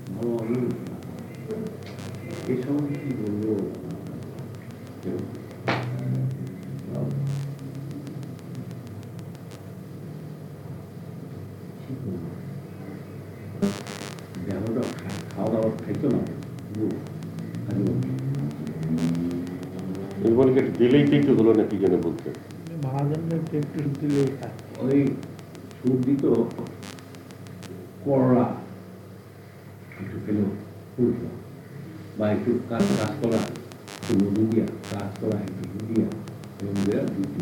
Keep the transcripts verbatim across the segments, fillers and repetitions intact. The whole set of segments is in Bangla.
এই সময় কি বলবো, খাওয়া দাওয়া খাইতো না, দিলেই কিন্তু হলো না, কি যেন বলতে একটু দিলে ওই সুপ দিত করলা একটু খেলো ফুলতো, বা একটু কাঁচ কাঁচকলা একটু মধু দিয়া, কাঁচকলা একটু দিয়া এবং দেওয়া দুই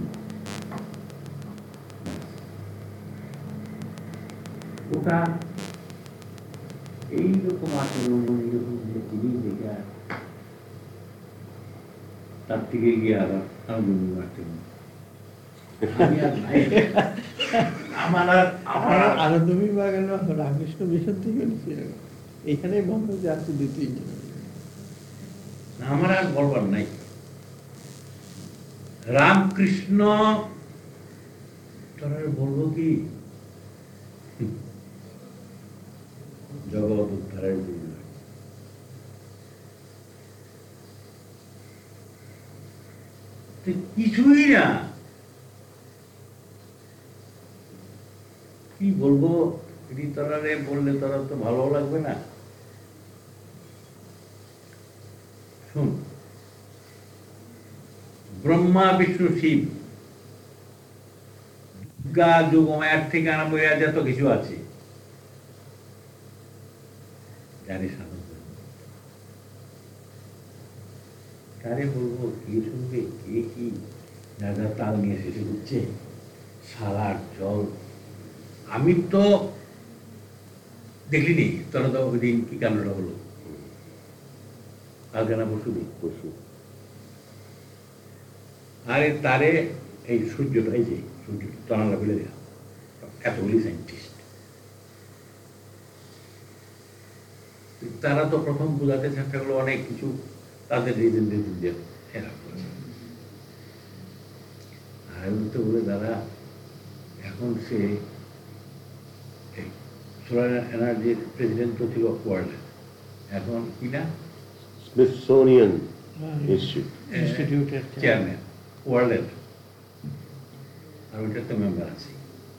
ওটা এইরকম আচরণ, এইরকম যে জিনিস দেখে তার থেকে গিয়ে আবার আনন্দ মারতে আনন্দ বিভাগ রামকৃষ্ণ মিশন থেকে এখানে বন্ধ যাচ্ছে দুই তিনজন। আমার আর বলবার নাই, রামকৃষ্ণ তোরা বলবো কি জগৎ উদ্ধারের জন্য কিছুই না, কি বলবো, তোরা বললে তোরা তো ভালো লাগবে না। শুন, ব্রহ্মা বিষ্ণু শিব দুর্গা যোগমায়ার থেকে আরম্ভ হয়ে যত কিছু আছে জানিস না, কারে বলবো, কে শুনবে, কে কি দাদা তাল নিয়ে শেষে হচ্ছে সালার জল। আমি তো দেখিনি, তোরা তো ওই দিন কি কান্ডটা হলো, কালকে না পরশু দিন পরশু, আরে তারে এই সূর্যটা, এই যে সূর্য তনালা ফেলে দেওয়া, এতগুলি সাইন্টিস্ট, তারা তো প্রথম বোঝাতে চেষ্টা করলো অনেক কিছু তাদের রিজন রিজন দিয়ে এরা আর তো বলে দাদা এখন সে সোলার এনার্জির প্রেসিডেন্ট তো ছিল ওয়ার্ল্ড, এখন কি না স্মিথসোনিয়ান ইনস্টিটিউটের চেয়ারম্যান ওয়ার্ল্ডের, আর ওইটার তো মেম্বার আছে।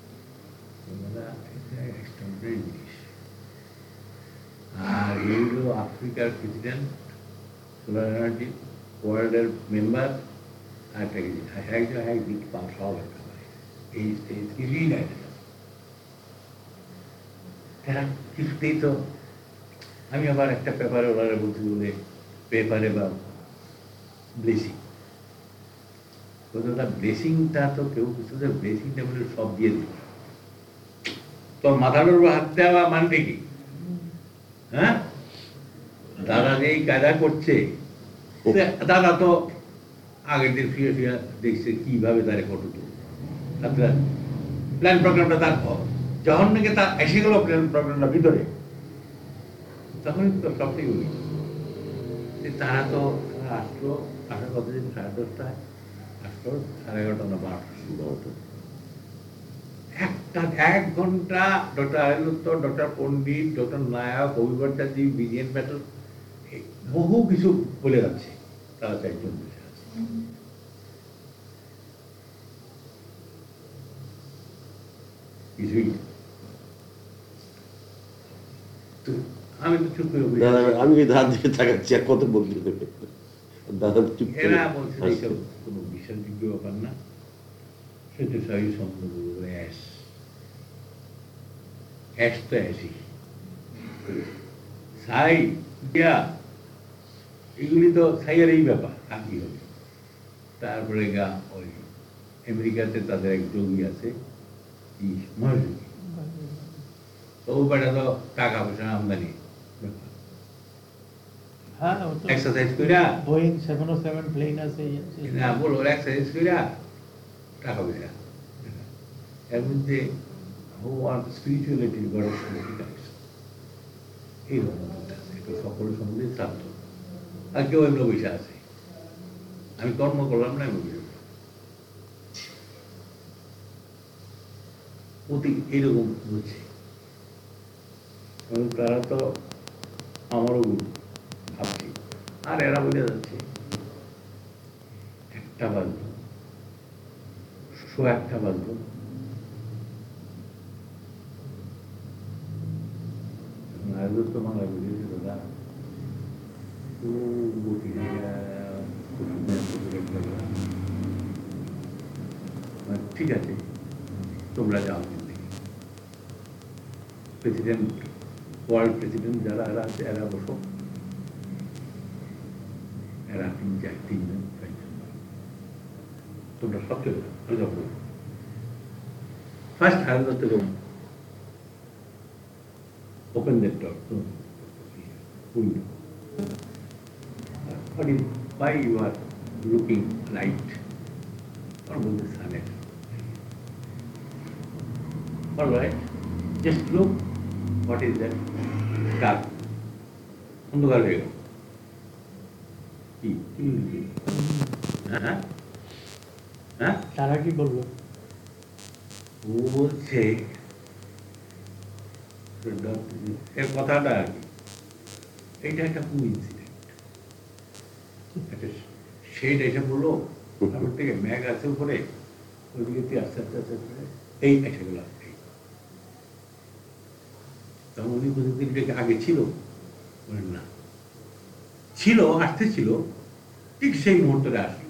জিনিস আর এই হলো আফ্রিকার প্রেসিডেন্ট, সোলার এনার্জি ওয়ার্ল্ডের মেম্বার, আর একটা একজন এক দিক পাম সব একটা এই কিছুই নাই, এরা কিছুতেই তো। আমি আবার একটা পেপারে ওরা বলছি বলে পেপারে বা ব্লেসিং, কথাটা ব্লেসিংটা তো কেউ কিছু, ব্লেসিংটা বলে সব দিয়ে দিল, তোর মাথার উপর হাত দেওয়া মানবে কি? হ্যাঁ, দাদা যে এই কায়দা করছে, দাদা তো আগের দিন ফিরে ফিরে দেখছে কিভাবে তারে ফটো তুলবে, প্ল্যান প্রোগ্রামটা তার যখন নাকি তা এসে গেল প্ল্যান প্রোগ্রামটা ভিতরে, তখনই তো সবটাই বলি তারা তো আসলো, আসার কথা দিন সাড়ে দশটায় আসলো, সাড়ে এগারোটা না বারোটা বারোটা একটা এক ঘন্টা ডক্টর আয়ুত্তর, ডক্টর পণ্ডিত, ডক্টর নায়ক, অভিবর্তাজি, বিজেন ব্যাটল, বহু কিছু বলে যাচ্ছে, তারা চারজন বসে আছে। কিছুই আমি তো চুপ করে আমি ধার দিকে তাকাচ্ছি, আর কত বলতে দেবে, দাদা চুপ করে এরা বলছে এইসব কোনো বিশ্বাসযোগ্য ব্যাপার না, সেটা সবই সম্ভব অ্যাশ অ্যাশ তো অ্যাশই ছাই দিয়া, এগুলি তো ছাইয়ের এই ব্যাপার, আর কি হবে। তারপরে গা ওই আমেরিকাতে তাদের এক যোগী আছে, কি মহাযোগী, তো ও বেটা তো টাকা পয়সা আমদানি, এক্সারসাইজ কইরা Boeing seven o seven plane আছে, না বলো এক্সারসাইজ কইরা টাকা পয়সা, এর মধ্যে হো আর স্পিরিচুয়ালিটির বড় কানেকশন, এই রকম এটা সকলের সম্বন্ধে শ্রাদ্ধ, আর কেউ এমনি বসে আছে, আমি কর্ম করলাম না, আমি অতি এইরকম বুঝছে। তারা তো আমারও গুরু ভাবছি। আর এরা বলে যাচ্ছে একটা বাজলো, শো একটা বাজলো, আয়োজন তো বাংলা বুঝেছে দাদা, ও বটি ঠিক আছে, তোমরা যাও দিল্লি। প্রেসিডেন্ট, ওয়ার্ল্ড প্রেসিডেন্ট যারা এরা আছে এরা বসো, এরা তিন চার তিনজন চারজন, তোমরা সব চলে যাও। ফার্স্ট হায়ার Dutta open that door, window. What is, why you are looking light? Or with the sun? All right, just look. What is that? Dark. অন্ধকার হয়ে গেল। কি কি কি? হ্যাঁ হ্যাঁ, তারা কি বললো? ও বলছে এর কথাটা আর কি, এইটা একটা কোইন্সিডেন্ট। একটা শেড এসে পড়লো, তারপর থেকে ম্যাগ আছে উপরে, ওইদিকে তুই আস্তে আস্তে আস্তে আস্তে এই এসে গেল। তখন উনি প্রযুক্তিটাকে আগে ছিল বলেন না, ছিল, আসতে ছিল, ঠিক সেই মুহূর্তে আসলো।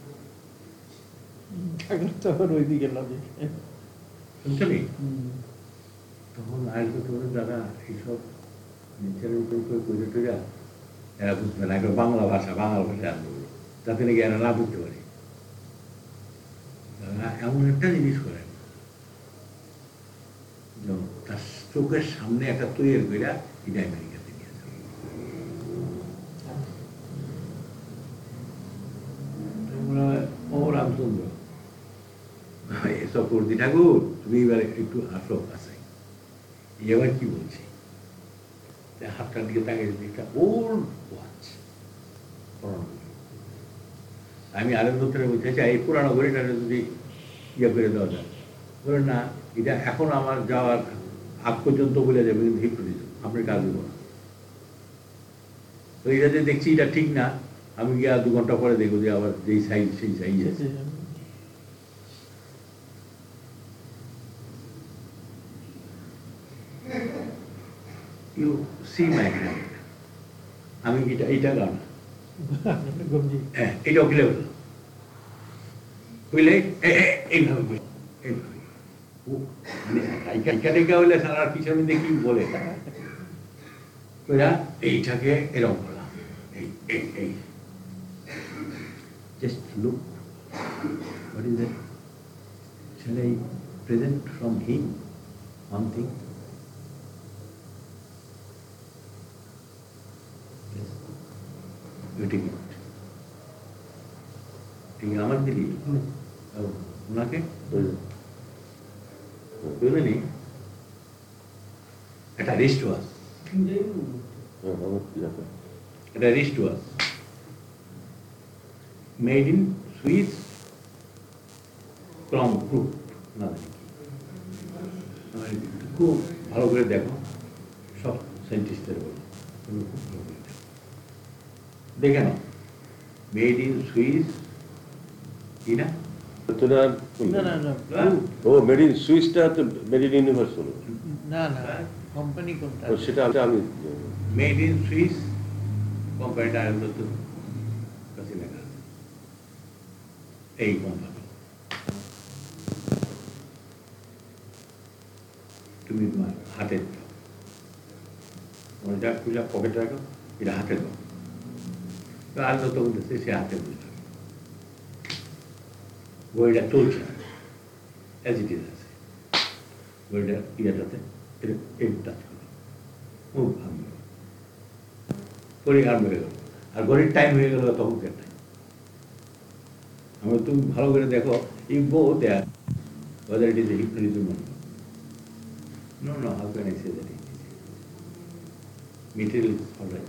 তখন ওইদিকে লাগে শুনছনি? তখন আসবে তোদের দাদা এইসব নিচের উপর করে করে টোরা এরা বুঝবে না, একবার বাংলা ভাষা বাংলা ভাষায় আসবে যাতে নাকি এরা না বুঝতে পারে। এমন একটা জিনিস করেন, তার চোখের সামনে একটা তৈরি করে এটা আমেরিকাতে নিয়ে যাবে। ও রামচন্দ্র, এসব করতি ঠাকুর, তুমি এবার একটু হাসো কাছে। এবার কি বলছি, হাতটার দিকে তাকিয়ে একটা ওল্ড ওয়াচ, আমি আরেক দপ্তরে বলতে চাই এই পুরানো ঘড়িটা যদি ইয়ে করে দেওয়া যায়, বলেন না এটা এখন আমার যাওয়ার আগ পর্যন্ত বলে যাবে, কিন্তু হিট করে দিত আপনার কাজ দেবো না। তো এটা যে দেখছি এটা ঠিক না, আমি গিয়ে দু ঘন্টা পরে দেখবো যে আবার যেই সাইজ সেই সাইজ আছে। ইউ সি মাই হ্যান্ড, আমি এটা এইটা গান, হ্যাঁ এটাও খেলে বললাম, বুঝলে এইভাবে এইভাবে হলে সারার পিছনে দেখি বলে ওরা এইটাকে এরকম করলাম, এই এই এই just look, what is that? Shall I present from him one thing? Yes. You take it. ঠিক আমার দিলি ওনাকে বুঝলেনি, একটা রিস্ট ওয়াচ, একটা wrist watch made in Swiss ক্রম গ্রুপ, না খুব ভালো করে দেখো, সব সায়েন্টিস্টদের বলো, খুব ভালো করে দেখো, দেখে নাও, মেড ইন সুইস কি না? ও মেড ইন সুইসটা তো মেড ইন ইউনিভার্স হলো না না, কোম্পানি কোনটা সেটা আমি মেড ইন সুইস কোম্পানিটা আনন্দ তো কাছে লেখা আছে, এই কোম্পানি। তুমি তোমার হাতে তোমার যা পূজা পকেটে রাখো, এটা হাতে দাও, তো আনন্দ তো বলতেছে সে হাতে বুঝলো, বইটা চলছে অ্যাজ ইট ইজ আছে, বইটা ইয়েটাতে এই টাচ করো, খুব ভালো ঘড়ি আর হয়ে গেল, আর ঘড়ির টাইম হয়ে গেল তখন কে টাইম, আমি তুমি ভালো করে দেখো, you go there whether it is a hypnotism or not. No, no, how can I say that it is? Material is all right.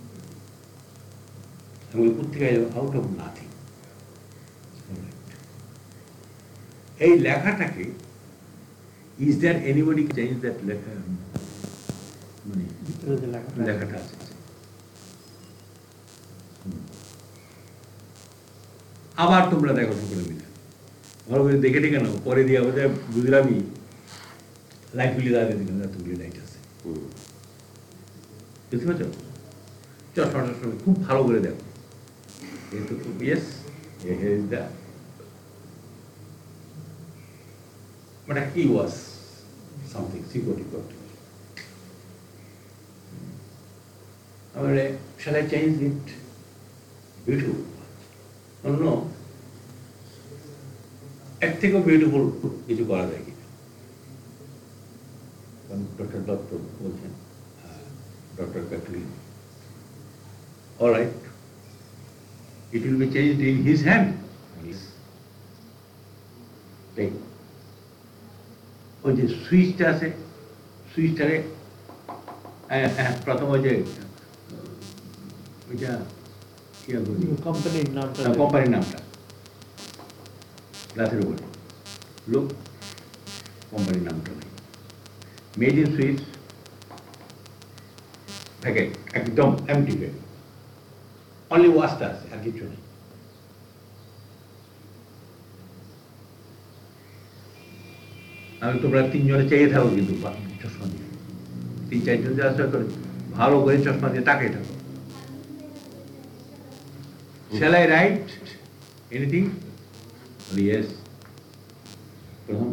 I will put together out of nothing. All right. এই লেখাটাকে, is there anybody can change that লেখা, মানে লেখাটা আছে আবার তোমরা দেখো সকলে মিলে ভালো করে দেখে ঠিক না পরে দিয়ে আবার বুঝলামই লাইটগুলি দাঁড়িয়ে দিলাম এতগুলি লাইট আছে বুঝতে পারছো চশমা চশমা খুব ভালো করে দেখো কিন্তু খুব ইয়েস মানে কি ওয়াজ সামথিং সিকিউরিটি করতে আমার shall I change it? Beautiful. অন্য এর থেকেও বিউটিফুল কিছু করা যায় কি ডক্টর দত্ত বলছেন ডক্টর ক্যাটরিন all right it will be changed in his hand take ওই যে সুইচটা আছে সুইচটারে প্রথম ওই যে ওইটা কি বলি কোম্পানির নামটা কোম্পানির নামটা গ্লাসের উপরে লোক কোম্পানির নামটা নেই মেড ইন সুইস প্যাকেট একদম এমটি প্যাকেট অনলি ওয়াশটা আছে আর কিছু নেই আমি তোমরা তিনজনে চেয়ে থাকো কিন্তু চশমা দিয়ে তিন চারজন যে আসতে করে ভালো করে চশমা দিয়ে তাকাই থাকো Shall I write anything? Well, yes. Uh-huh.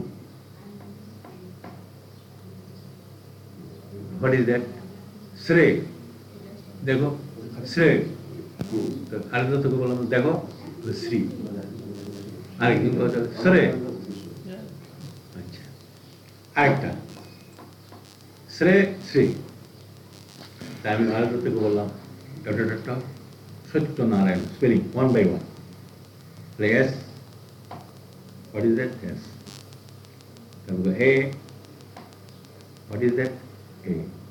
What is that? Shrey. देखो Shrey. आरे तो तो बोला देखो Sri. आरे क्यों बोलते Shrey? अच्छा. आरेकटा. Shrey Sri. ताकि आरे तो तो बोला dot dot dot Satyanarayan, spelling one by one. Yes. What is that? Yes. Then we go A. What is that? A.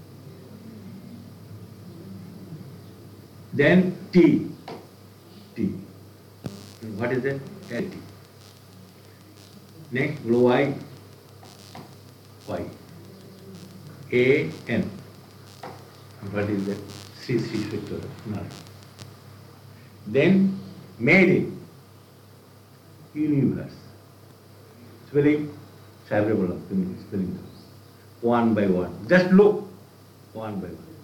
Then T. T. What is that? L T. Next, below Y. Y. A N. What is that? Sri Sri Satyanarayan. Then made in universe. Spelling, cerebral, spelling. One by one. Just look. One by one.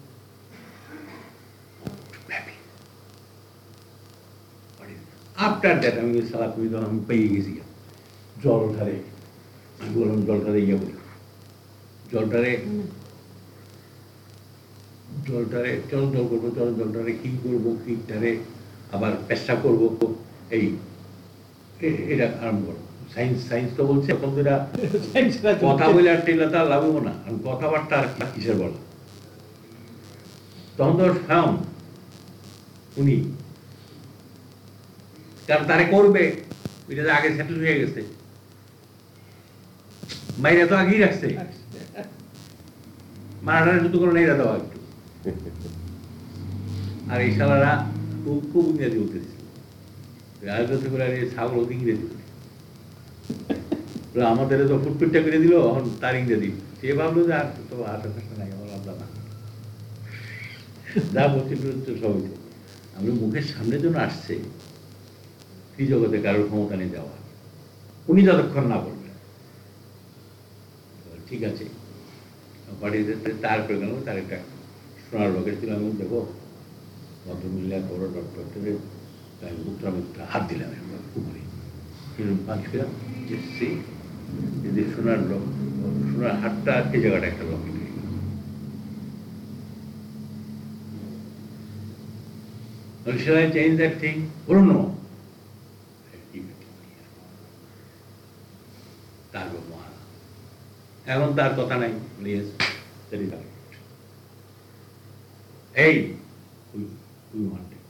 Happy. What is it? After that, I mean, Salah Kuidon, I'm paying easy. Jol Tare. I'm going to Jol Tare. Jol Tare. জলটারে চল জল করবো চল জলটারে কি করবো কিটারে আবার পেশা করবো এই এটা আরম্ভ করবো সায়েন্স সায়েন্স তো বলছে এখন তো কথা বলে আর টেলা তার লাগবো না আর কথাবার্তা আর কিসের বলা তখন তো ফাম উনি কারণ তারে করবে এটা আগে সেটেল হয়ে গেছে মাইরা তো আগেই রাখছে মারাটারে শুধু করে নেই দাও একটু আর এই শালারা খুব খুব ইংরেজি বলতেছিল রাজনীতি করে আর এই ছাগল ইংরেজি আমাদের তো ফুটপিটটা করে দিল এখন তার ইংরেজি সে ভাবলো যে আর তো হাতের কাছে নাই আমার আলাদা না যা বলছি সবই আমি মুখের সামনে জন্য আসছে কি জগতে কারোর ক্ষমতা নিয়ে যাওয়া উনি যতক্ষণ না বলবেন ঠিক আছে তারপরে গেল তার একটা সোনার বাগের ছিল আমি দেখো ভদ্রমহিলা বড় ডক্টর আমি মুখটা মুখটা হাত দিলাম উপরে পাঁচ পেলাম সেই যদি সোনার লোক সোনার হাতটা এই জায়গাটা একটা লকেট হয়ে গেল Shall I change that thing? Oh no. তারপর মহান এখন তার কথা নাই প্লিজ এই উই ওয়ান্ট ইট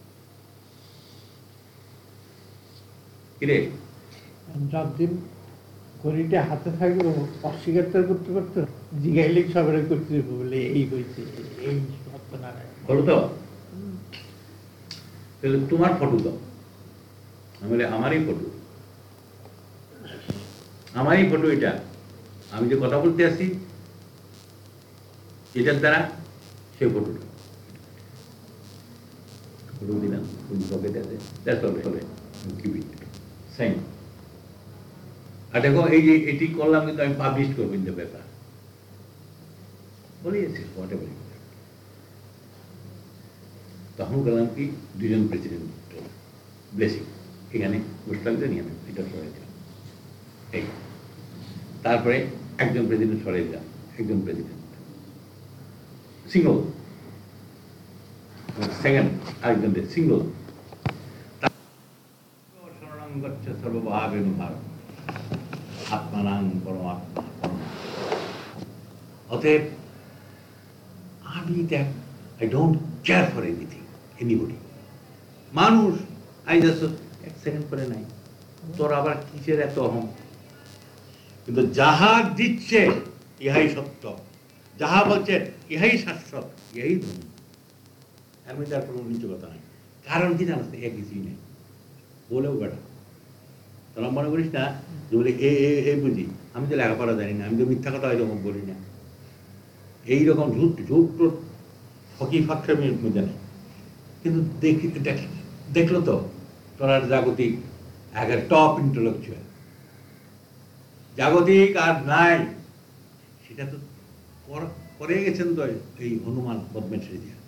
কিরে যতদিন ঘড়িটা হাতে থাকবে অস্বীকার করতে করতে জিগাইলে সবাই করতে বলে এই হয়েছে এই সত্যনারায়ণ বলো তো তাহলে তোমার ফটো দাও আমি বলি আমারই ফটো আমারই ফটো এটা আমি যে কথা বলতে আসি এটার দ্বারা সেই ফটোটা ফটো দিলাম পকেটে আছে কিপ ইট সাইন। আর দেখো এই যে এটি করলাম কিন্তু আমি পাবলিশ করবো ইন দ্য পেপার বলিয়েছি হোয়াট এভার। তখন গেলাম কি দুজন প্রেসিডেন্ট ব্লেসিং এখানে বসলাম নিয়ে আমি এটা সরাই দিলাম। এই তারপরে একজন প্রেসিডেন্ট সরাই দিলাম, একজন প্রেসিডেন্ট সিঙ্গল, সেকেন্ড আরেকজন সিঙ্গল। শরণাং গচ্ছ সর্বভাবেন ভারত আত্মানাং পরমাত্মা পরমা। অতএব আমি দেখ I don't care for anything anybody. মানুষ আই জাস্ট এক সেকেন্ড করে নাই, তোর আবার কিসের এত অহং? কিন্তু যাহা দিচ্ছে ইহাই সত্য, যাহা বলছেন ইহাই শাশ্বত, ইহাই ধর্ম। আমি তার কোনো নিচু কথা নাই। কারণ কি জানাস এ কিছুই নেই বলেও বেড়া। তোরা মনে করিস না যে বলে এ এ বুঝি, আমি তো লেখাপড়া জানি না, আমি তো মিথ্যা কথা এরকম বলি না। এইরকম ঝুট ঝুট টোট ফকি ফাঁকসামির মধ্যে নেই। কিন্তু দেখি দেখলো তো তোরা জাগতিক একের টপ ইন্টেলেকচুয়াল জাগতিক আর নাই, সেটা তো করে গেছেন তো এই হনুমান পদ্মেশ্বরী দিয়া।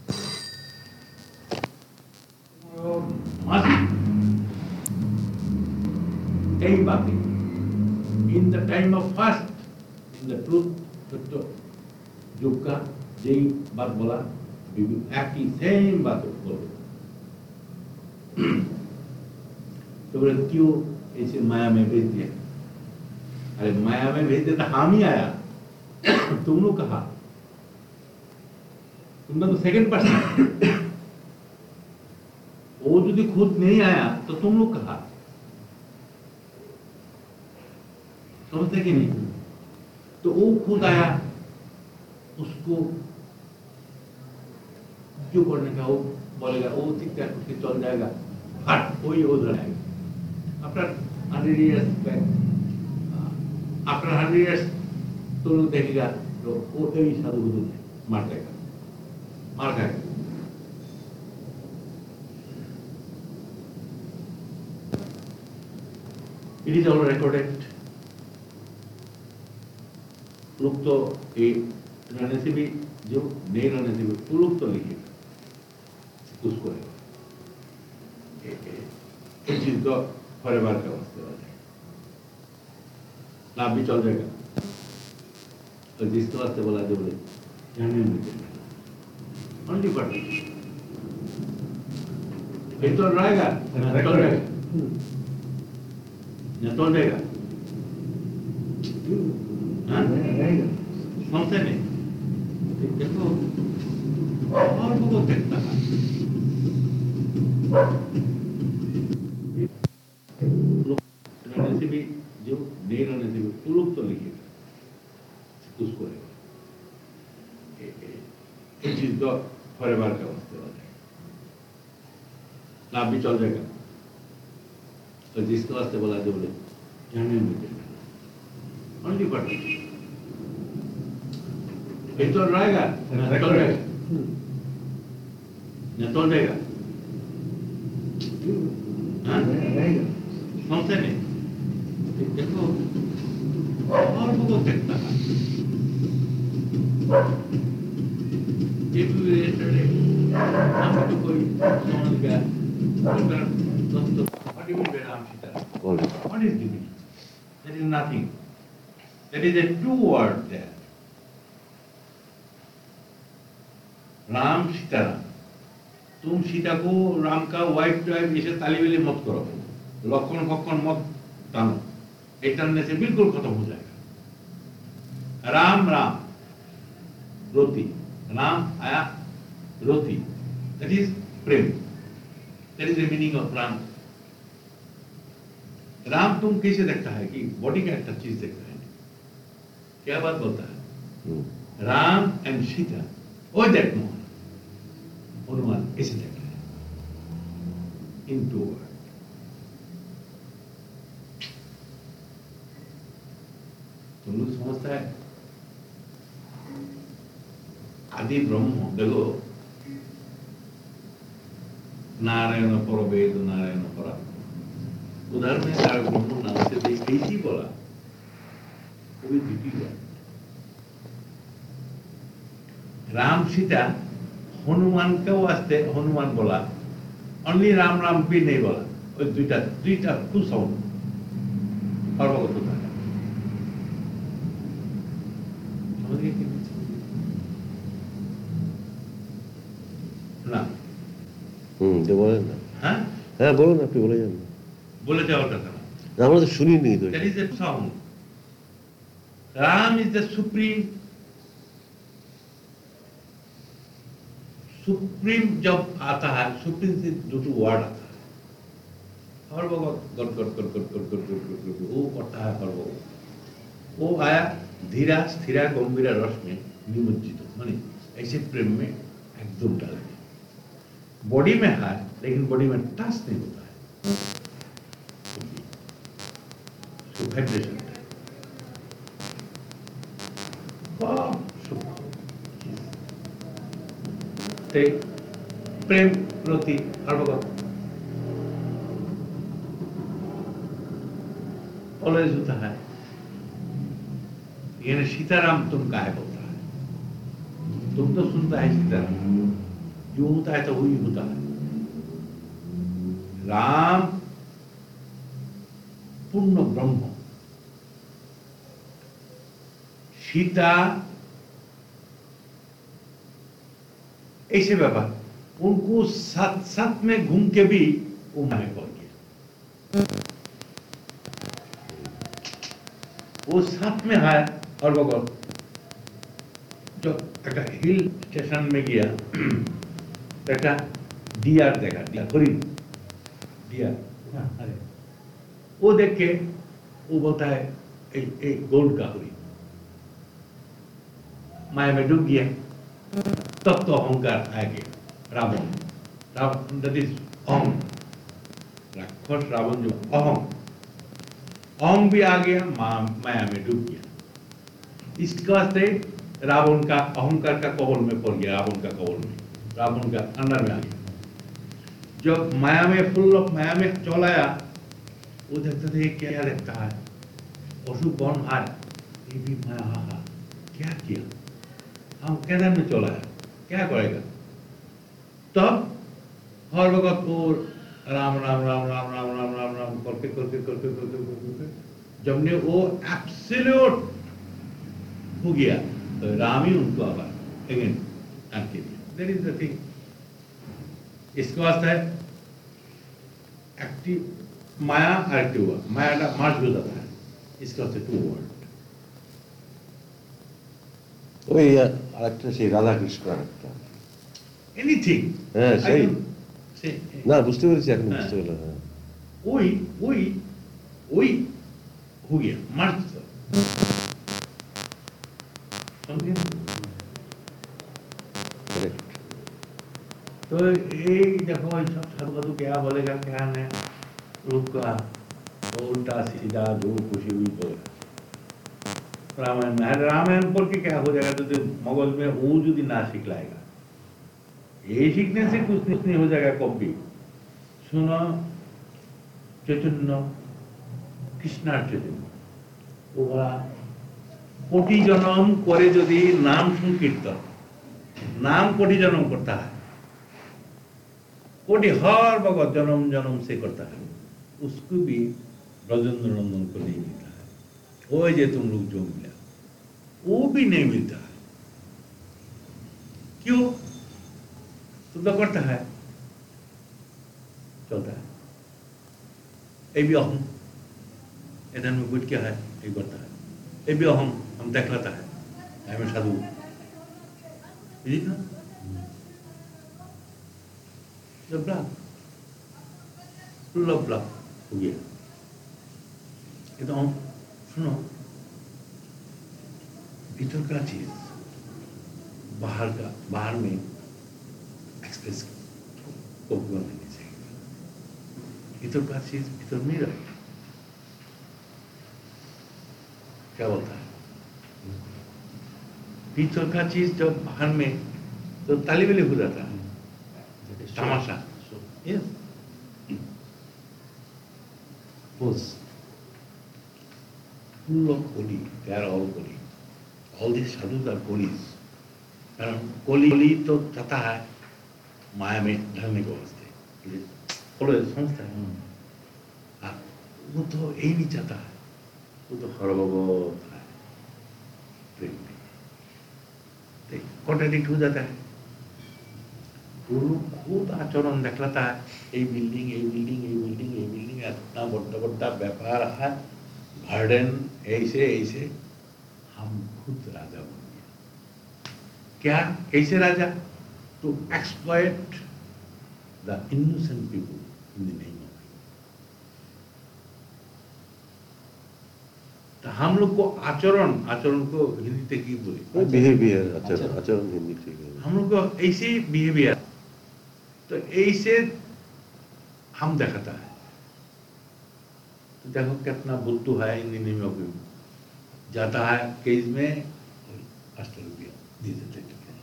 এই বাতি in the time of first in the truth সত্য যুগ का যেই বাত বলা একই সেম बात বলবে। तो बोले क्यों ऐसे माया में भेज दिया? अरे माया में भेज दिया हम ही आया, तुम लोग कहा, तुम तो सेकंड पर्सन। वो यदि खुद नहीं आया तो तुम लोग कहा, समझते कि नहीं? तो वो खुद आया, उसको जो करने का वो बोलेगा, वो ठीक है उसके चल जाएगा, हट वही उधर आएगा। After hundred years back, after hundred years तो लोग देखेगा तो वो यही साधु बुद्धू मार जाएगा, मार जाएगा। It is all recorded. लोग तो ये रहने से भी जो नहीं रहने से भी वो लोग तो लिखेगा उसको है ये चीज तो फॉरएवर का वास्ते वाला है, लाभ भी चल जाएगा। और जिसके वास्ते बोला जो बोले जाने मुझे ओनली फॉर ये तो रहेगा ना चल जाएगा ना चल जाएगा हाँ समझते नहीं? देखो और वो देखता है रहने से भी जो नहीं रहने से भी वो लोग तो लिखेगा उसको है ये चीज तो फॉरएवर का वास्ते वाला है, लाभ भी चल जाएगा। और जिसके वास्ते बोला जो बोले जाने मुझे ओनली फॉर ये तो रहेगा ना चल जाएगा ना चल जाएगा हाँ समझते नहीं? देखो और वो देखता है ये भी yesterday हम तो कोई समझ गया दोस्तों what do you mean by Ram Sita? What is divinity? There is nothing. There is a two word there. Ram Sitaram. तुम सीता को राम का वाइफ वाइफ इसे ताली वाली मत करो, लक्षण फक्षण मत टानो, एक टानने से बिल्कुल खत्म हो जाएगा। राम राम रोती, राम आया रोती, that is Prem, that is the meaning of Ram. Ram तुम कैसे देखता है कि बॉडी का एक चीज देखता है, क्या बात बोलता है? Ram and Sita oh that Mohan Hanuman ऐसे देख रहे हैं इन टू वर्ड। तुम लोग समझता है आदि ब्रह्म देखो नारायण पर वेद नारायण पर उदाहरण में तारक ब्रह्म नाम से दे ऐसी बोला वो भी द्वितीय हुआ राम सीता हनुमान के वास्ते हनुमान बोला ओनली राम राम भी नहीं बोला वो दुईटा दुईटा टू साउंड और वो होता है समझ गए कि ना হুম তো বলেন না हाँ হ্যাঁ বলুন আপনি বলে যান बोले जाओ था না, আমরা তো শুনিনি তো That is a sound. Ram is the supreme, supreme जब आता है, supreme से दो टू वर्ड आता है। और वो गट गट गट गट गट गट गट गट गट वो करता है और वो वो आया धीरा स्थिरा गंभीरा रस में निमज्जित माने ऐसे प्रेम में एकदम डाल दिया बॉडी में है लेकिन बॉडी में टच नहीं होता है वाइब्रेशन ते प्रेम प्रति अर्भगत ऑलवेज होता है ये सीताराम तुम काहे बोलता है तुम तो सुनता है सीताराम जो होता है तो वही होता है राम पूर्ण ब्रह्म सीता ऐसे व्यापार उनको साथ साथ में घूम के भी वो माने पड़ गया वो साथ में है और बगल जो एक हिल स्टेशन में गया एक डियर देखा डियर हरिण डियर अरे वो देख के वो बोलता है एक एक गोल्ड का हरिण माया में डूब गया तब तो अहंकार आ गया रावण रावण दैट इज अहम राक्षस रावण जो अहम अहम भी आ गया माया में डूब गया इसके वास्ते रावण का अहंकार का कवल में पड़ गया रावण का कवल में रावण का अंदर में आ गया जब माया में फुल ऑफ माया में चलाया वो देखते थे क्या देखता है पशु कौन है ये भी माया हा हा क्या किया हम कैदन में चलाया क्या करेगा तब हर वक्त वो राम राम राम राम राम राम राम राम करके करके करके करके करके जब ने वो एब्सोल्यूट हो गया तो राम ही उनको आकर अगेन आके दिया दैट इज द थिंग इसके वास्ते एक्टिव माया और एक्टिव माया का मार्च हो जाता है इसके वास्ते टू वर्ड ওই আরেকটা সেই রাধা কৃষ্ণ আরেকটা এনিথিং হ্যাঁ সেই সে না বুঝতে পেরেছি এখন বুঝতে পারলাম হ্যাঁ ওই ওই ওই हो गया मार्च समझे करेक्ट तो ये देखो सब साधु क्या बोलेगा क्या नहीं लोग का उल्टा सीधा जो खुशी हुई बोलेगा रामायण में रामायण पढ़ के क्या हो जाएगा तो मगज में वो यदि ना सीख लाएगा ये सीखने से कुछ कुछ नहीं हो जाएगा कभी सुनो चैतन्य कृष्णार चैतन्य वो बोला कोटि जन्म करे यदि नाम संकीर्तन नाम कोटि जन्म करता है कोटि हर भगत जन्म जन्म से करता है उसको भी ब्रजेंद्र नंदन को नहीं मिलता है वो जे तुम लोग जो मिला वो भी नहीं मिलता है क्यों तुम तो करता है चलता है ये भी अहम इधर में कुछ क्या है ये करता है ये भी अहम हम देख लेता है हमें साधु ना जब ब्लॉक लव ब्लॉक हो गया ये तो हम सुनो भीतर का चीज बाहर का बाहर में एक्सप्रेस को नहीं चाहिए भीतर का चीज भीतर में रहे क्या बोलता है भीतर का चीज जब बाहर में तो ताली वाली हो जाता है तमाशा yes was full of Koli. They are all Koli. All these sadhus are Kolis. कारण कोली तो चाहता है माया में ढलने को वास्ते, बोलो समझता है, हाँ वो तो यही नहीं चाहता है, वो तो हरभगत है, प्रेम में, तो कॉन्ट्रडिक्ट हो जाता है, गुरु खुद आचरण दिखलाता है, ये बिल्डिंग, ये बिल्डिंग, ये बिल्डिंग, ये बिल्डिंग, इतना बड़ा बड़ा व्यापार है, गार्डन ऐसे ऐसे, हम खुद राजा बन गए, क्या कैसे राजा? To exploit the innocent people in the name of him. तो हम लोग को आचरण, आचरण को हिंदी में क्या बोले? बिहेवियर, आचरण, आचरण हिंदी ठीक है। हम लोग को ऐसे बिहेवियर, तो ऐसे हम दिखाता है, तो देखो कितना बुद्धू है इन दिनों में भी, जाता है केस में, अस्तर रुपया दे देते हैं,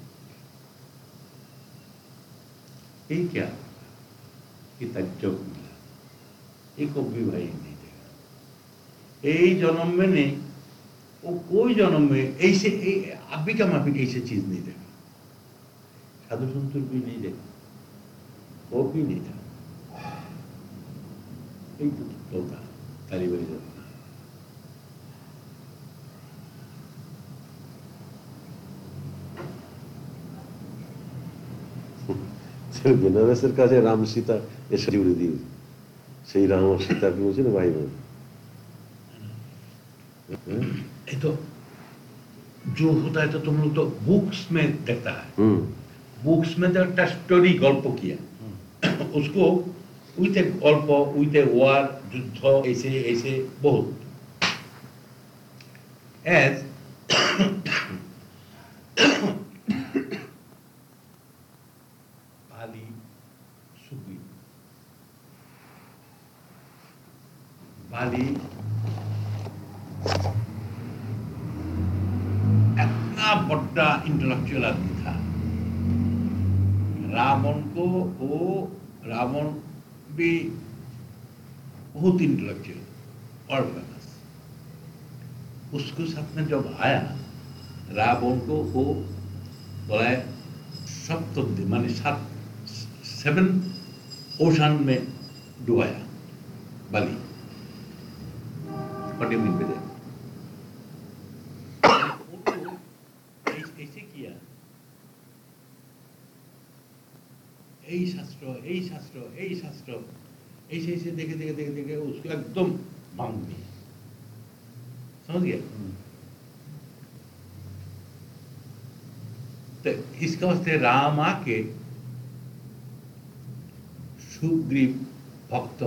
ये क्या? ये तज्जब मिला, ये को भी भाई नहीं देगा, ये जन्म में नहीं, वो कोई जन्म में ऐसे अभी का माफिक ऐसे चीज नहीं देगा, साधु संतुर भी नहीं देगा, वो भी नहीं था, ये तो बोलता ताली बड़ी जरूर বেনারসের কাছে রাম সীতা এসে জুড়ে দিয়ে সেই রাম और सीता की मुझे ना भाई बहन ये तो जो होता है तो तुम लोग तो बुक्स में देखता है, बुक्स में तो एक स्टोरी गल्प किया, उसको उइते गल्प उइते वार युद्ध ऐसे ऐसे बहुत एज बाली सुग्रीव, बाली इतना बड़ा इंटेलेक्चुअल आदमी था, रावण को वो रावण भी बहुत इंटेलेक्चुअल और फेमस, उसके साथ में जब आया रावण को वो बोला सप्त माने सात सेवन ओशन में डुबाया Bali, what do you mean by that? ऐसे किया, यही शास्त्र यही शास्त्र यही शास्त्र ऐसे ऐसे देखे देखे देखे देखे उसको एकदम भांग दिया, समझ गया? तो इसका वास्ते राम आके सुग्रीव भक्त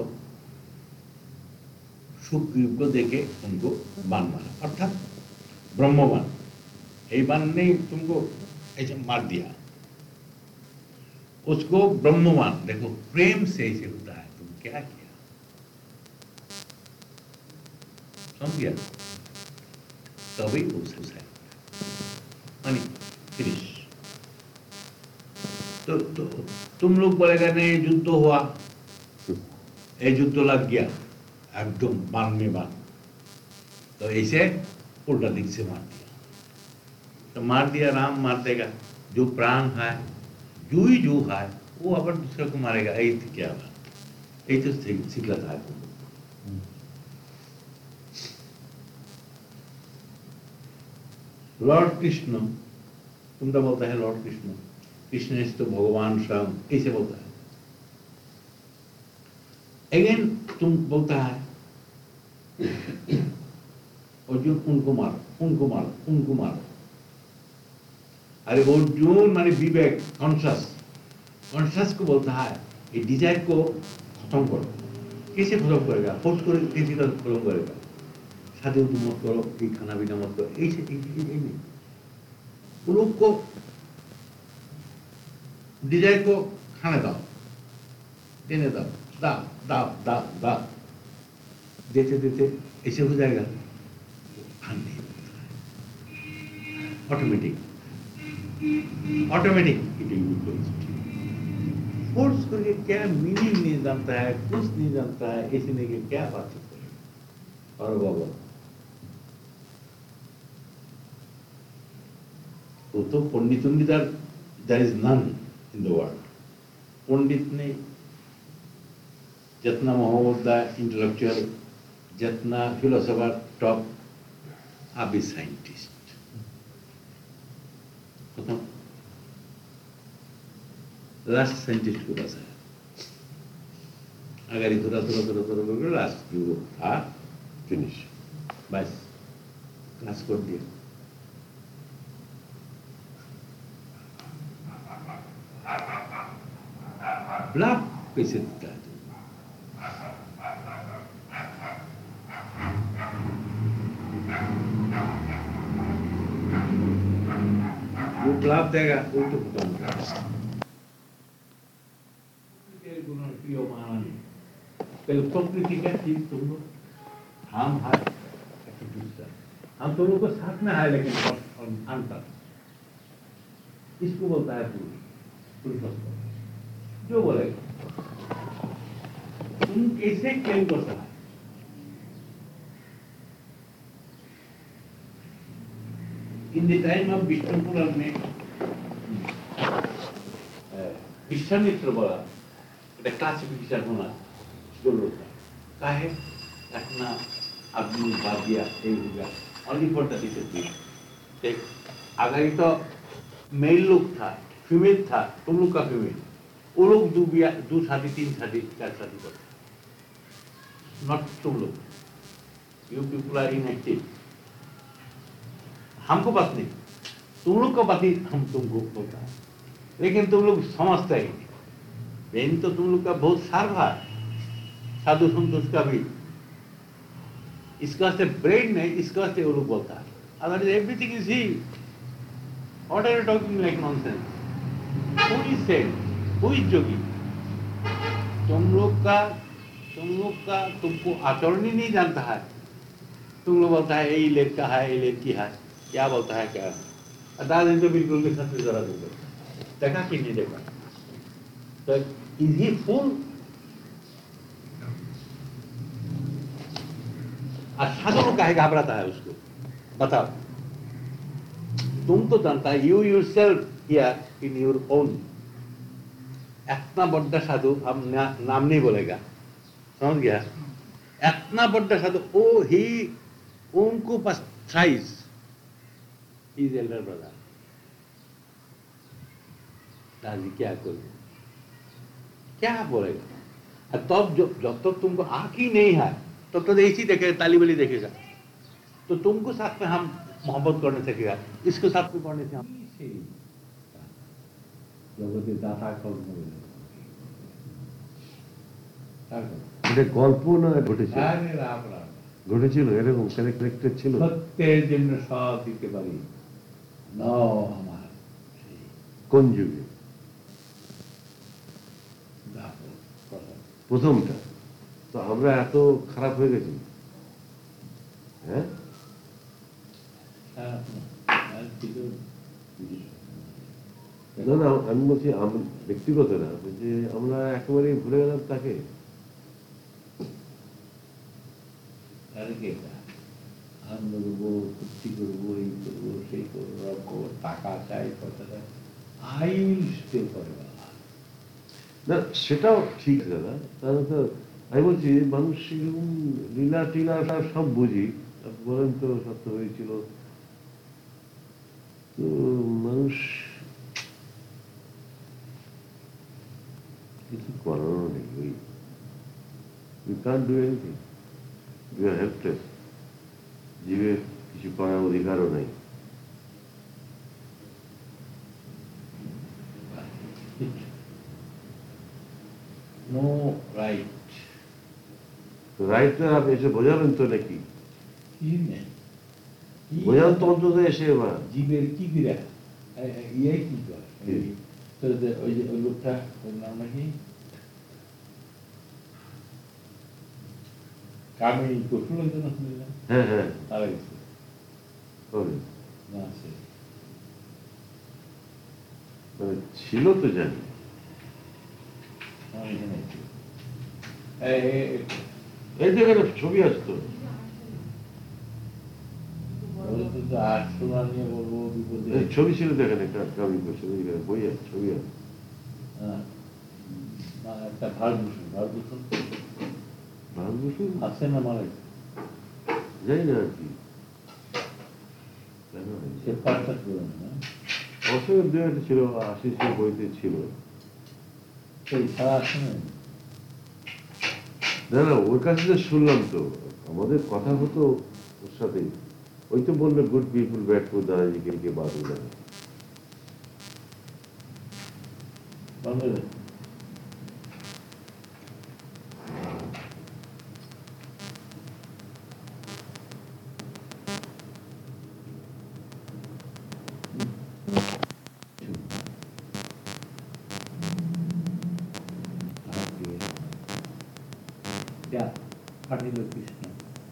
सुग्रीव को देके उनको बाण मारा, अर्थात ब्रह्मबाण, ये बाण नहीं तुमको ऐसे मार दिया, उसको ब्रह्मबाण, देखो प्रेम से ऐसे होता है, तुम क्या किया, समझ गया? तभी वो सुसाइड मानी फिनिश। तो, तो तुम लोग बोलेगा नहीं युद्ध हुआ, ये युद्ध लग गया एकदम बाण में बाण, तो ऐसे उल्टा दिख से मार दिया, तो मार दिया, राम मार देगा, जो प्राण है जो ही जो है वो अपन दूसरे को मारेगा, यही तो क्या बात, यही तो सिखला था तुम। लॉर्ड कृष्ण, तुम तो बोलता है लॉर्ड कृष्ण, कृष्ण इज तो भगवान स्वयं, ऐसे बोलता है। अगेन तुम बोलता है अर्जुन उनको मारो, उनको मारो, उनको मारो, अरे अर्जुन माने विवेक, कॉन्शियस, कॉन्शियस को बोलता है ये डिजायर को खत्म करो, कैसे खत्म करेगा? फोर्स कर कैसे खत्म करेगा? शादी मत करो, ये खाना पीना मत करो, ऐसे नहीं, उन लोग को डिजायर को खाने दाओ, देने दाओ, दाओ दाओ दाओ दाओ, देते देते ऐसे हो जाएगा, खान नहीं होता है, ऑटोमेटिक ऑटोमेटिक फोर्स करके क्या मीनिंग नहीं जानता है, कुछ नहीं जानता है, ऐसे नहीं कि क्या बात है। আরে বাবা, वो तो पंडितों की there there is none in the world. पंडित ने जितना मोहम्मद इंटेलेक्चुअल, जितना फिलोसोफर टॉप, अभी साइंटिस्ट खत्म। लास्ट साइंटिस्ट को बचा है, अगर इधर उधर उधर उधर उधर लास्ट जो था ফিনিশ। बस क्लास कर दिया। ब्लॉक कैसे देता है? वो ब्लॉक देगा वो तो खत्म हो जाएगा। प्रिय मान पहले प्रकृति का चीज तुम लोग हम है हम तुम लोग को साथ में है, लेकिन अंतर इसको बोलता है पुरुषत्व। जो बोलेगा तुम कैसे क्लेम कर सकते? In the time of Vishnu Purana में विश्वामित्र बोला এটা ক্লাসিফিকেশন होना जरूरत है। काहे रखना अपनी बादिया एक हो गया only for the discipline। एक अगर ये तो मेल लोग था, फीमेल था, तुम लोग का फीमेल, वो लोग दो बिया दो शादी तीन शादी चार शादी करते, नॉट तुम लोग। You people are inactive. हमको बात नहीं, तुम लोग को बात ही हम तुमको बोलता है, लेकिन तुम लोग समझते ही नहीं। बेन तो तुम लोग का बहुत सार्वा साधु संतोष का भी, इसका से ब्रेन नहीं, इसका से वो लोग बोलता है। Other everything is he. What are you talking like nonsense? Who is said? Who is Jogi? तुम लोग का तुम लोग का तुमको आचरण ही नहीं जानता है। तुम लोग बोलता है ये लेट का है, ये लेट की है, क्या बोलता है क्या? दादा तो बिल्कुल के साथ जरा दूंगा, देखा कि नहीं देखा? तो इज ही फुल? साधु लोग काहे घबराता है उसको? बताओ। तुम तो जानता है, you yourself here in your own. इतना बड़ा साधु, हम ना, नाम नहीं बोलेगा, समझ गया? इतना बड़ा साधु, ओ ही उनको पास साइज इज एल्डर ब्रदर। दादी क्या करें, क्या बोलेगा? तब जब जब तक तुमको आँख ही नहीं है तब तो ऐसी देखेगा, ताली बली देखेगा, तो तुमको साथ में हम मोहब्बत करने सकेगा, इसके साथ में करने से हम जगते दाता এটা গল্প না ঘটেছে? ঘটেছিল এরকম ক্যারেক্টার ছিল? সত্যের জন্য সব দিতে পারি ন আমার। কোন যুগে? প্রথমটা তো আমরা এত খারাপ হয়ে গেছি? হ্যাঁ, না না আমি বলছি ব্যক্তিগত না, যে আমরা একেবারে ভুলে গেলাম তাকে। আনন্দ করবো, ফুর্তি করবো, এই করবো, সেই করবো, টাকা চাই, পয়সা চাই, আই উইল স্টে ফরএভার। না সেটাও ঠিক দাদা, তাহলে তো আমি বলছি মানুষ এরকম লীলা টিলা সব বুঝি, বলেন তো সত্য হয়েছিল, তো মানুষ কিছু করারও নেই। ওই we can't do anything, we are helpless. জীবের কিছু করার অধিকারও নেই। No right. রাইটটা আপনি এসে বোঝাবেন তো নাকি? কি নেই, বোঝান তো অন্তত এসে। এবার জীবের কি বিরা ইয়ে কি করে? তো ওই যে ওই লোকটা, ওর নাম নাকি কামিনী কৌশল, শুনলাম। হ্যাঁ হ্যাঁ, তারা গেছে না, সে মানে ছিল তো জানি। এই এই তো এখানে ছবি আছে তো, কিন্তু আটশোলা নিয়ে বলবো বিপদে। এই ছবি ছিল দেখেন একটা কামিং করছে বই আছে ছবি আছে হ্যাঁ, না, একটা ভারতভূষণ ভারতভূষণ ভারতভূষণ আছে না মারা জানি না আর কি কেন সে পাঠটা করে না অবশ্যই দু একটা ছিল আশিস বইতে ছিল সেই ছাড়া আসে না। না না ওর কাছে তো শুনলাম তো আমাদের কথা হতো ওর সাথে ওই তো বললো গুড পিপুল ব্যাড ফর দাদাজি কে কে বাদ হয়ে যাবে বাংলাদেশ যা পাঠিল কৃষ্ণ।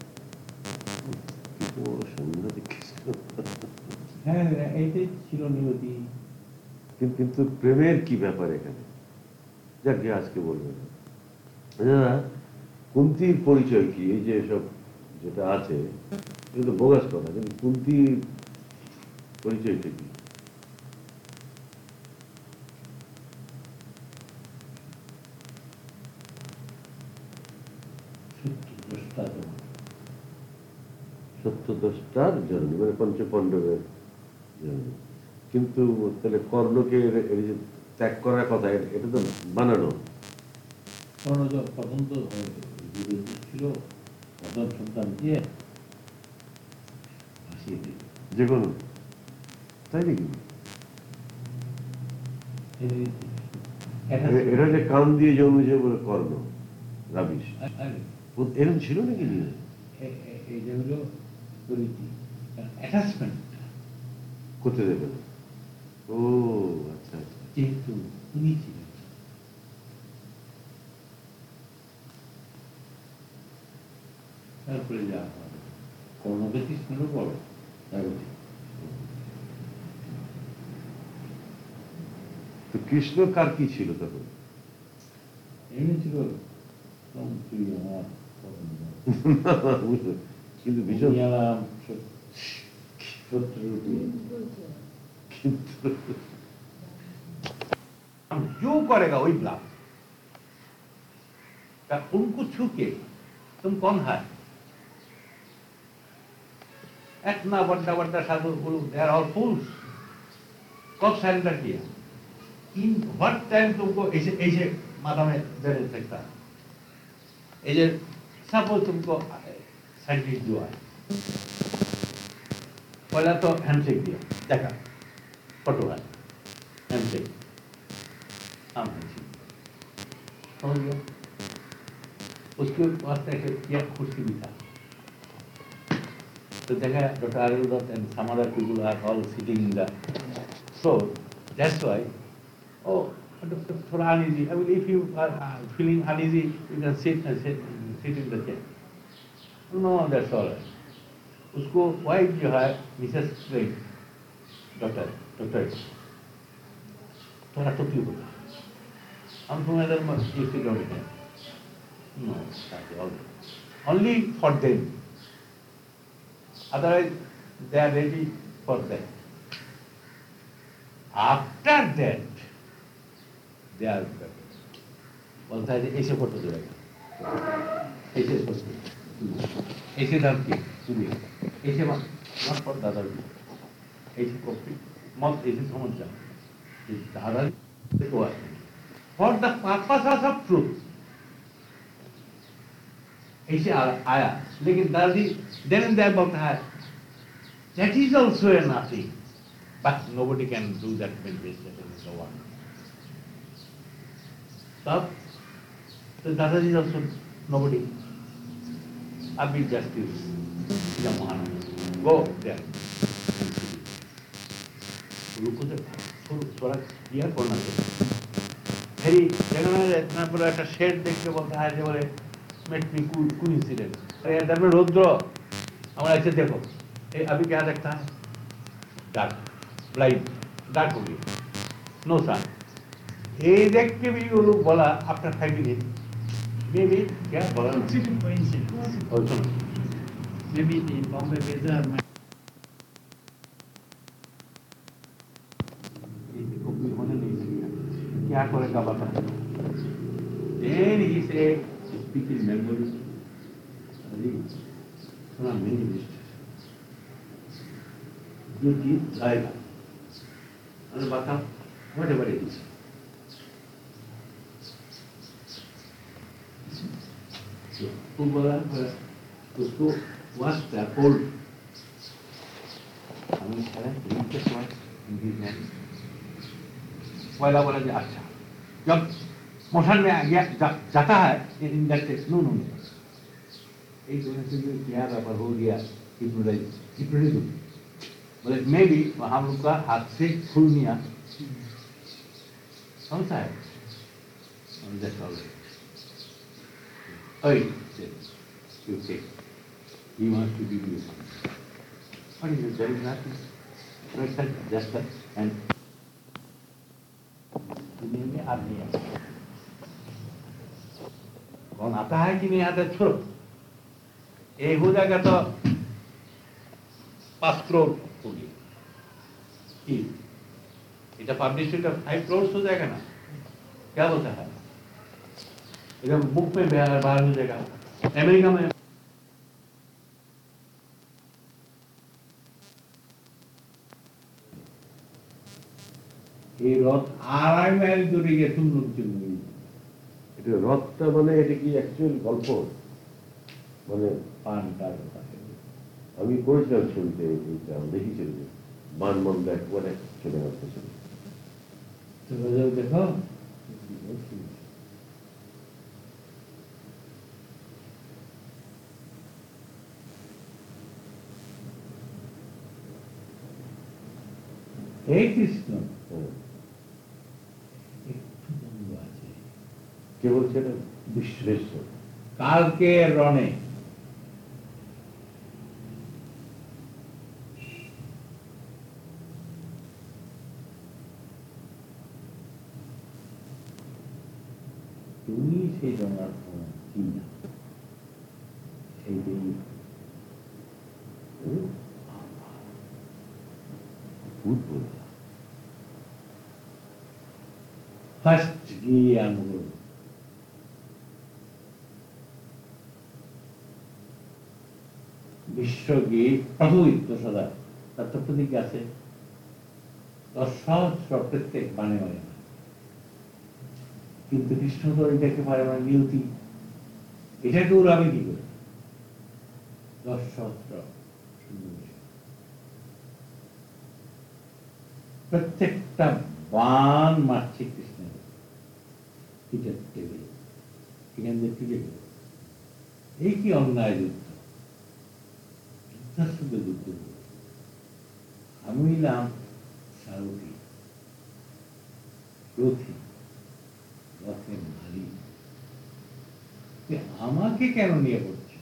কিছু সন্ধ্যা দেখিস হ্যাঁ এইটাই ছিল নিয়তি। কিন্তু কিন্তু প্রেমের কি ব্যাপার এখানে যাক গে আজকে বলবেন না কুন্তির পরিচয় কি এই যে সব যেটা আছে এটা তো বোগাস কথা কিন্তু কুন্তির পরিচয়টা কি সত্যদ্রষ্টার জন্ম মানে পঞ্চ পাণ্ডবের জন্ম কিন্তু তাহলে কর্ণকে এর- এই যে ত্যাগ করার কথা এটা- এটা তো বানানো কারণ প্রথম তো যুদ্ধ ছিল প্রথম সন্তান দিয়ে ভাসিয়ে দিল। যে কোনো তাই নাকি এই- এটা এ- এটা যে কান দিয়ে জন্মেছে বলে কর্ণ রাবিশ আরে, ও- এরকম ছিল নাকি নিয়ে এ- এ- এইটা হলো প্রীতি অ্যাটাচমেন্ট। করতে দেবে না ও আচ্ছা আচ্ছা যেহেতু উনি ছিলেন তারপরে যা হবে কর্ণকে কৃষ্ণেরও বড় তারপরে তো কৃষ্ণ কার কি ছিল তখন এমনি ছিল তখন তুই আমার কিন্তু ভীষণ গেলাম শত্রু কিন্তু जो करेगा वही ब्लास्ट उनको छू के तुम कौन है इतना बड़ा बड़ा साधु बोलो दे आर ऑल फूल्स कब सरेंडर किया इन व्हाट टाइम तुमको ऐसे ऐसे माथा में दे सकता है ऐसे सपोज तुमको साइंटिस्ट जो है पहला तो हैंडशेक दिया देखा फोटो है हैंडशेक हम हैंडशेक समझ गया उसके पास एक यह कुर्सी भी था तो देखा Doctor Aruldat and some other people are all sitting in the floor. That's why, oh, Doctor थोड़ा uneasy. I mean, if you are uh, feeling uneasy, you can sit and sit, sit in the chair. No, that's all right. उसको वाइफ जो है मिसेस क्रेग डॉक्टर डॉक्टर थोड़ा टोपी होता हम तुम्हें इधर मत ये sit down here. No, that's all. Only for them. Otherwise, they are ready for that. After that, they are better. बोलता है ऐसे फोटो देगा ऐसे फोटो ऐसे दाम की सुनिए ऐसे मत मत पर दादा जी ऐसे कॉपी मत ऐसे समझ जाओ ये दादा देखो for the purpose of truth ऐसे आया लेकिन दादी then and there बोलता है that is also a nothing but nobody can do that meditation in the world तब तो दादाजी also nobody अभी justice जमान go there रुको तो थोड़ा क्लियर करना चाहिए मेरी जगह में इतना बड़ा एक शेड देख के बोलता है जो बोले मेट मी कोइंसिडेंस अरे इधर में रुद्र हमारा ऐसे देखो ए अभी क्या देखता है डार्क ब्लाइंड डार्क हो गया नो सन ये देख के भी वो लोग बोला after five minute maybe क्या बोला Consider coincidence. और सुनो Maybe the Bombay weather might क्या करेगा बता. Then he said, speaking memory, थोड़ा मेरी लिस्ट जो चीज लाएगा अरे बताओ whatever it is. तो बोला उसको वॉच होल्ड हमें सारा रिक्वेस्ट वॉच हिंदी में वाला बोला कि अच्छा जब मोशन में आ गया जा, जाता है इन दैट नो नो एक दोनों से जो क्या व्यापार हो गया हिप्नोटाइज हिप्नोटाइज बोले मे बी हम लोग का हाथ से खुल गया समझा है हम that's all Oh, you say, he wants to give you something. What is it? There is nothing. No, it's like just that. And दुनिया में आदमी है कौन आता है कि नहीं आता छोड़ो ये हो जाएगा तो पांच करोड़ हो गया इधर पब्लिसिटी का फाइव करोड़ हो जाएगा ना क्या बोलता है इधर बुक में बाहर हो जाएगा अमेरिका में এই রথ আড়াই মাইল দূরে গিয়ে তুমলুক চলে এটা রথটা মানে এটা কি অ্যাকচুয়াল গল্প মানে পানটার আমি করেছিলাম ছবিতে এইটা দেখেছিল বানমন দেখ বলে চলে আসতে ছবি তো দেখো হে কৃষ্ণ কে বলছে এটা বিশ্লেষ্য কালকে রণে তুমি সেই রণার কি না সেইটাই ভূত বলছে ফার্স্ট গিয়ে আনবো বিশ্বগীত প্রভুত্ব সদা তার তো প্রতীক আছে দশ সহস্র প্রত্যেক মানে মানে কিন্তু কৃষ্ণ তো এটাকে পারে মানে নিয়তি এটাকে ওর আমি কি করি দশ সহস্র প্রত্যেকটা বান মারছে কৃষ্ণের পিঠের টেবিল এখান থেকে পিঠে গেল এই কি অন্যায় যুদ্ধ যুদ্ধের সঙ্গে যুদ্ধ আমি হইলাম সারথি রথি রথের মালিক আমাকে কেন নিয়ে পড়ছে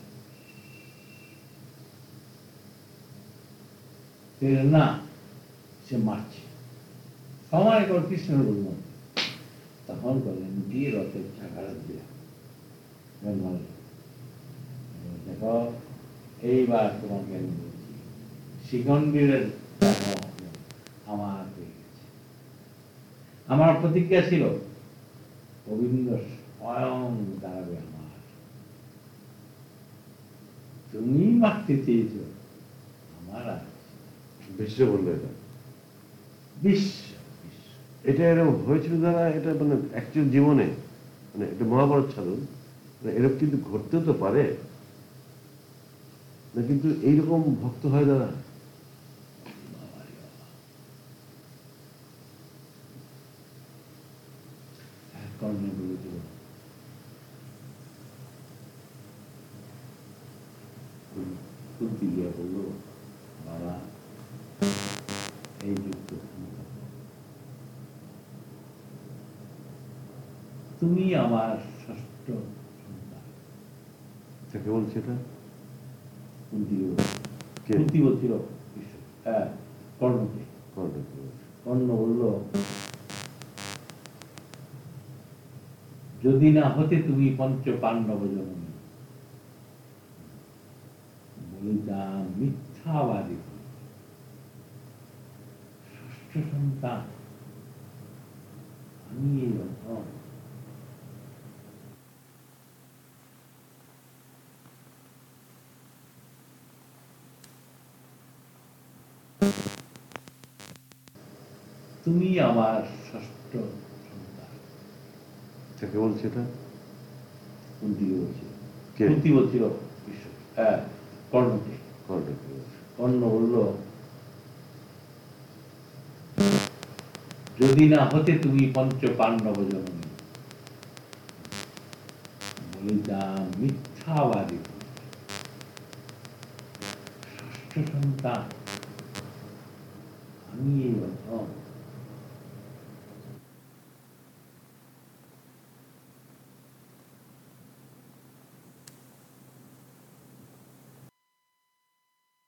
না সে মারছে সময় কর কৃষ্ণের বলব তখন বললেন দিয়ে রথের চাকার দিয়ে দেখো এইবার তোমাকে আমি বলছি শিখণ্ডীর আমার হয়ে গেছে আমার প্রতিজ্ঞা ছিল গোবিন্দ স্বয়ং দাঁড়াবে আমার তুমি মারতে চেয়েছ আমার আর বিশ্ব বললো এটা বিশ্ব এটা এরকম হয়েছিল যারা এটা মানে অ্যাকচুয়াল জীবনে মানে এটা মহাভারত ছাড়ুন মানে এরকম কিন্তু ঘটতেও তো পারে না কিন্তু এইরকম ভক্ত হয় যারা কর্ণে বলেছিল কুন্তি গিয়ে বললো বাবা এই যুদ্ধ তুমি আমার ষষ্ঠ সন্তান কে বলছে এটা কুন্তি কে? কুন্তি বলছিল হ্যাঁ কর্ণকে কর্ণকে। কর্ণ বলল যদি না হতে তুমি পঞ্চ পাণ্ডব জননী বলিতাম মিথ্যাবাদী ষষ্ঠ সন্তান আমি এই তুমি আমার ষষ্ঠ সন্তান। তাকে বলছে এটা কুন্তিকে বলছিল, কে? কুন্তি বলছিল বিশ্ব হ্যাঁ কর্ণকে। কর্ণকে বলছে। কর্ণ বলল, যদি না হতে তুমি পঞ্চ পাণ্ডব জননী, বলে যা মিথ্যাবাদী, ষষ্ঠ সন্তান আমি এই বছর